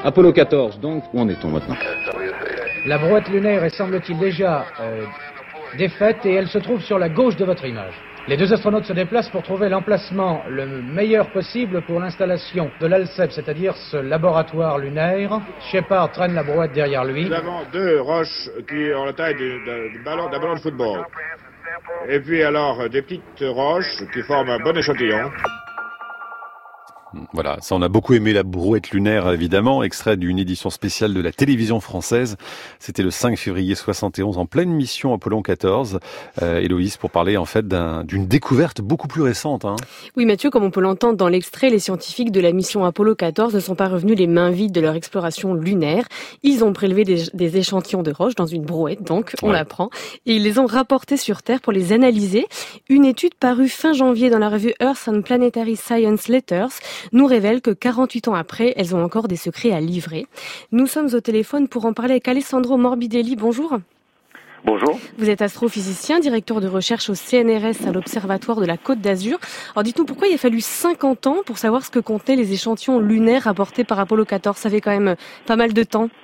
Apollo 14, donc, où en est-on maintenant? La brouette lunaire est, semble-t-il, déjà défaite et elle se trouve sur la gauche de votre image. Les deux astronautes se déplacent pour trouver l'emplacement le meilleur possible pour l'installation de l'ALCEP, c'est-à-dire ce laboratoire lunaire. Shepard traîne la brouette derrière lui. Nous avons deux roches qui ont la taille d'un ballon de football. Et puis alors, des petites roches qui forment un bon échantillon. Voilà, ça on a beaucoup aimé la brouette lunaire évidemment, extrait d'une édition spéciale de la télévision française. C'était le 5 février 71 en pleine mission Apollon 14. Héloïse, pour parler en fait d'une découverte beaucoup plus récente. Hein. Oui Mathieu, comme on peut l'entendre dans l'extrait, les scientifiques de la mission Apollo 14 ne sont pas revenus les mains vides de leur exploration lunaire. Ils ont prélevé des échantillons de roches dans une brouette, donc on l'apprend, et ils les ont rapportés sur Terre pour les analyser. Une étude parue fin janvier dans la revue Earth and Planetary Science Letters nous révèle que 48 ans après, elles ont encore des secrets à livrer. Nous sommes au téléphone pour en parler avec Alessandro Morbidelli. Bonjour. Bonjour. Vous êtes astrophysicien, directeur de recherche au CNRS à l'Observatoire de la Côte d'Azur. Alors dites-nous pourquoi il a fallu 50 ans pour savoir ce que contenaient les échantillons lunaires rapportés par Apollo 14. Ça fait quand même pas mal de temps.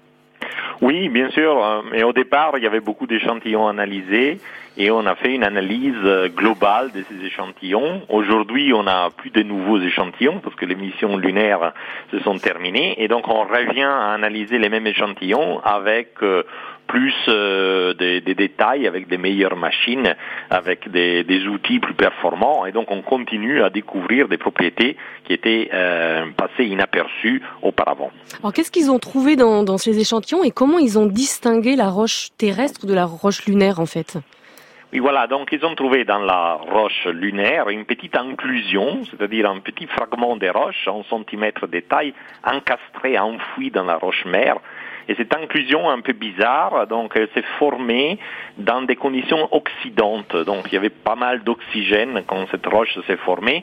Oui, bien sûr. Mais au départ, il y avait beaucoup d'échantillons analysés et on a fait une analyse globale de ces échantillons. Aujourd'hui, on n'a plus de nouveaux échantillons parce que les missions lunaires se sont terminées et donc on revient à analyser les mêmes échantillons avec plus des détails, avec des meilleures machines, avec des outils plus performants et donc on continue à découvrir des propriétés qui étaient passées inaperçues auparavant. Alors qu'est-ce qu'ils ont trouvé dans ces échantillons et comment ils ont distingué la roche terrestre de la roche lunaire en fait? Oui, voilà, donc ils ont trouvé dans la roche lunaire une petite inclusion, c'est-à-dire un petit fragment des roches, 1 centimètre de taille, encastré, enfoui dans la roche mère. Et cette inclusion un peu bizarre, donc elle s'est formée dans des conditions oxydantes. Donc il y avait pas mal d'oxygène quand cette roche s'est formée.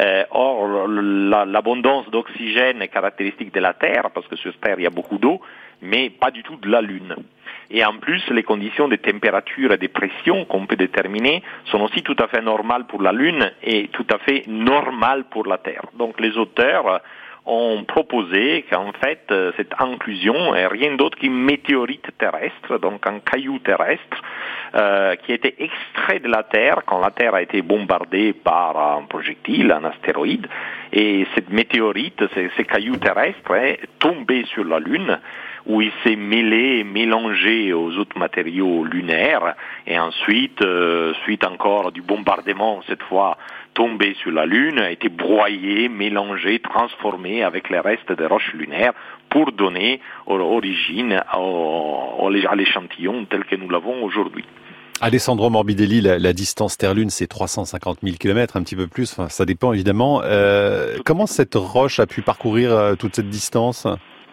Or, l'abondance d'oxygène est caractéristique de la Terre, parce que sur Terre il y a beaucoup d'eau, mais pas du tout de la Lune. Et en plus, les conditions de température et de pression qu'on peut déterminer sont aussi tout à fait normales pour la Lune et tout à fait normales pour la Terre. Donc les auteurs ont proposé qu'en fait, cette inclusion est rien d'autre qu'une météorite terrestre, donc un caillou terrestre, qui a été extrait de la Terre quand la Terre a été bombardée par un projectile, un astéroïde, et cette météorite, ce caillou terrestre est tombé sur la Lune, où il s'est mêlé et mélangé aux autres matériaux lunaires, et ensuite, suite encore du bombardement, cette fois tombé sur la Lune, a été broyé, mélangé, transformé avec les restes des roches lunaires pour donner origine à l'échantillon tel que nous l'avons aujourd'hui. Alessandro Morbidelli, la distance Terre-Lune, c'est 350 000 km, un petit peu plus, enfin, ça dépend évidemment. Comment cette roche a pu parcourir toute cette distance ?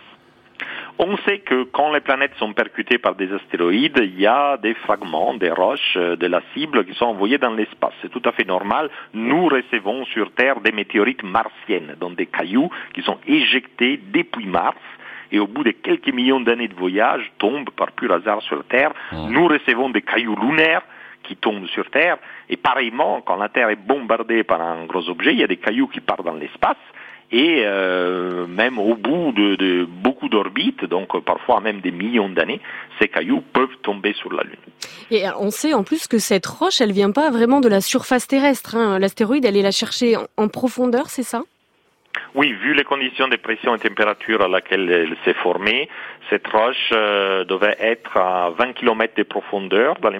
On sait que quand les planètes sont percutées par des astéroïdes, il y a des fragments, des roches de la cible qui sont envoyés dans l'espace. C'est tout à fait normal. Nous recevons sur Terre des météorites martiennes, donc des cailloux qui sont éjectés depuis Mars et au bout de quelques millions d'années de voyage tombent par pur hasard sur Terre. Nous recevons des cailloux lunaires qui tombent sur Terre et pareillement, quand la Terre est bombardée par un gros objet, il y a des cailloux qui partent dans l'espace. Et même au bout de beaucoup d'orbites, donc parfois même des millions d'années, ces cailloux peuvent tomber sur la Lune. Et on sait en plus que cette roche, elle vient pas vraiment de la surface terrestre. Hein. L'astéroïde, elle est la chercher en profondeur, c'est ça ? Oui, vu les conditions de pression et température à laquelle elle s'est formée, cette roche devait être à 20 km de profondeur dans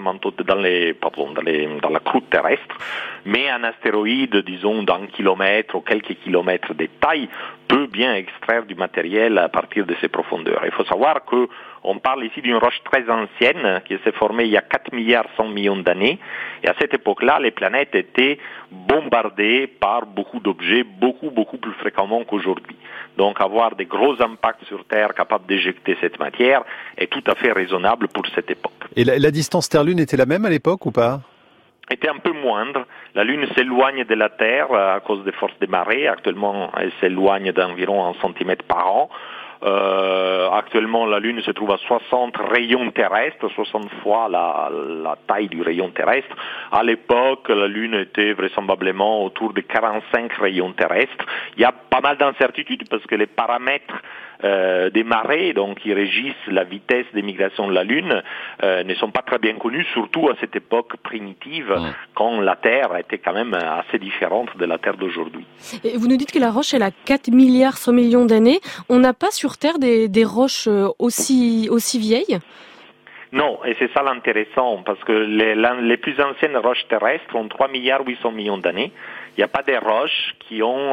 la croûte terrestre, mais un astéroïde, disons, d'1 kilomètre ou quelques kilomètres de taille peut bien extraire du matériel à partir de ces profondeurs. Il faut savoir que on parle ici d'une roche très ancienne qui s'est formée il y a 4 milliards 100 millions d'années. Et à cette époque-là, les planètes étaient bombardées par beaucoup d'objets, beaucoup plus fréquemment qu'aujourd'hui. Donc avoir des gros impacts sur Terre capables d'éjecter cette matière est tout à fait raisonnable pour cette époque. Et la distance Terre-Lune était la même à l'époque ou pas ? Était un peu moindre. La Lune s'éloigne de la Terre à cause des forces des marées. Actuellement, elle s'éloigne d'environ 1 centimètre par an. Actuellement, la Lune se trouve à 60 rayons terrestres, 60 fois la taille du rayon terrestre. À l'époque, la Lune était vraisemblablement autour de 45 rayons terrestres. Il y a pas mal d'incertitudes parce que les paramètres des marées, donc qui régissent la vitesse d'émigration de la Lune, ne sont pas très bien connues, surtout à cette époque primitive, quand la Terre était quand même assez différente de la Terre d'aujourd'hui. Et vous nous dites que la roche, elle a 4 milliards 100 millions d'années. On n'a pas sur Terre des roches aussi vieilles ? Non, et c'est ça l'intéressant, parce que les plus anciennes roches terrestres ont 3 milliards 800 millions d'années. Il n'y a pas des roches qui ont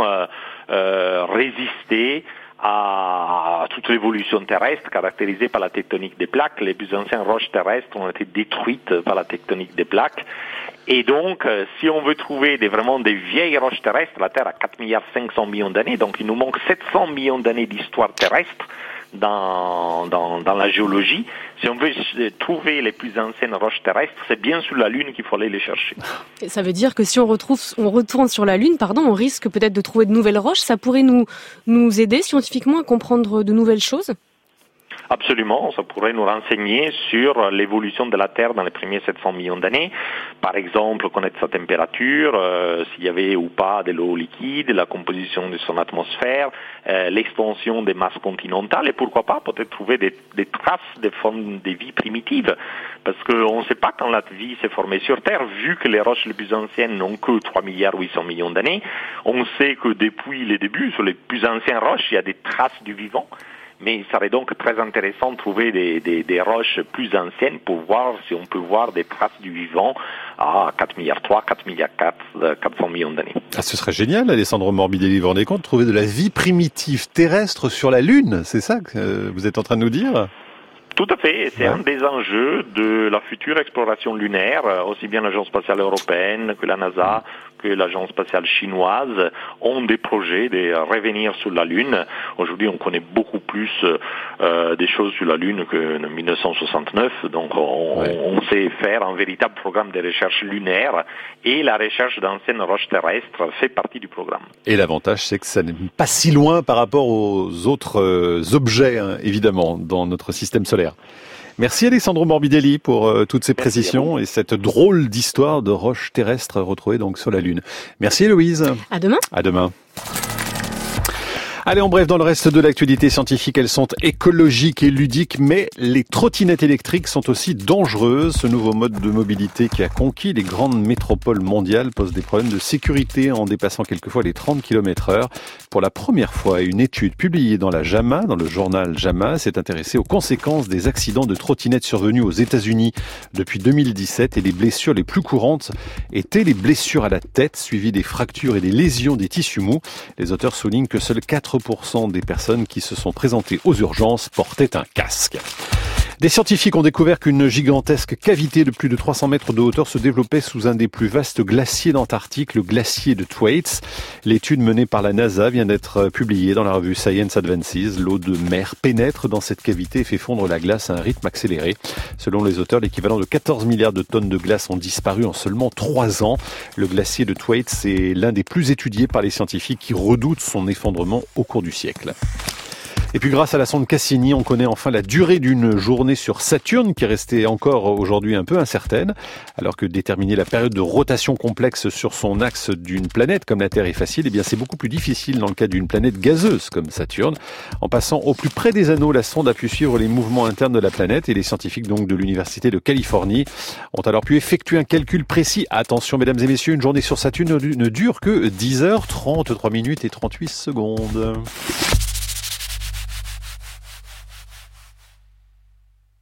résisté à toute l'évolution terrestre caractérisée par la tectonique des plaques. Les plus anciennes roches terrestres ont été détruites par la tectonique des plaques. Et donc, si on veut trouver vraiment des vieilles roches terrestres, la Terre a 4 milliards 500 millions d'années, donc il nous manque 700 millions d'années d'histoire terrestre dans la géologie. Si on veut trouver les plus anciennes roches terrestres, c'est bien sur la Lune qu'il faut aller les chercher. Et ça veut dire que si on retourne sur la Lune, on risque peut-être de trouver de nouvelles roches. Ça pourrait nous aider scientifiquement à comprendre de nouvelles choses ? Absolument, ça pourrait nous renseigner sur l'évolution de la Terre dans les premiers 700 millions d'années. Par exemple, connaître sa température, s'il y avait ou pas de l'eau liquide, la composition de son atmosphère, l'extension des masses continentales et pourquoi pas peut-être trouver des traces de formes de vie primitives. Parce qu'on ne sait pas quand la vie s'est formée sur Terre, vu que les roches les plus anciennes n'ont que 3 milliards 800 millions d'années. On sait que depuis les débuts, sur les plus anciennes roches, il y a des traces du vivant. Mais il serait donc très intéressant de trouver des roches plus anciennes pour voir si on peut voir des traces du vivant à 4 milliards 3, 4 milliards 400 millions d'années. Ah, ce serait génial, Alessandro Morbidelli, vous vous rendez compte, de trouver de la vie primitive terrestre sur la Lune, c'est ça que vous êtes en train de nous dire ? Tout à fait, c'est un des enjeux de la future exploration lunaire, aussi bien l'Agence spatiale européenne que la NASA, que l'Agence spatiale chinoise ont des projets de revenir sur la Lune. Aujourd'hui, on connaît beaucoup plus des choses sur la Lune qu'en 1969, donc on sait faire un véritable programme de recherche lunaire et la recherche d'anciennes roches terrestres fait partie du programme. Et l'avantage, c'est que ça n'est pas si loin par rapport aux autres objets, évidemment, dans notre système solaire. Merci Alessandro Morbidelli pour toutes ces précisions et cette drôle d'histoire de roches terrestres retrouvées donc sur la Lune. Merci Héloïse. À demain. À demain. Allez, en bref, dans le reste de l'actualité scientifique, elles sont écologiques et ludiques, mais les trottinettes électriques sont aussi dangereuses. Ce nouveau mode de mobilité qui a conquis les grandes métropoles mondiales pose des problèmes de sécurité en dépassant quelquefois les 30 km/h. Pour la première fois, une étude publiée dans la JAMA, dans le journal JAMA, s'est intéressée aux conséquences des accidents de trottinettes survenus aux États-Unis depuis 2017 et les blessures les plus courantes étaient les blessures à la tête, suivies des fractures et des lésions des tissus mous. Les auteurs soulignent que seuls 4% des personnes qui se sont présentées aux urgences portaient un casque. Des scientifiques ont découvert qu'une gigantesque cavité de plus de 300 mètres de hauteur se développait sous un des plus vastes glaciers d'Antarctique, le glacier de Thwaites. L'étude menée par la NASA vient d'être publiée dans la revue Science Advances. L'eau de mer pénètre dans cette cavité et fait fondre la glace à un rythme accéléré. Selon les auteurs, l'équivalent de 14 milliards de tonnes de glace ont disparu en seulement 3 ans. Le glacier de Thwaites est l'un des plus étudiés par les scientifiques qui redoutent son effondrement au cours du siècle. Et puis grâce à la sonde Cassini, on connaît enfin la durée d'une journée sur Saturne qui est restée encore aujourd'hui un peu incertaine, alors que déterminer la période de rotation complexe sur son axe d'une planète comme la Terre est facile, eh bien c'est beaucoup plus difficile dans le cas d'une planète gazeuse comme Saturne. En passant au plus près des anneaux, la sonde a pu suivre les mouvements internes de la planète et les scientifiques donc de l'Université de Californie ont alors pu effectuer un calcul précis. Attention mesdames et messieurs, une journée sur Saturne ne dure que 10 heures, 33 minutes et 38 secondes.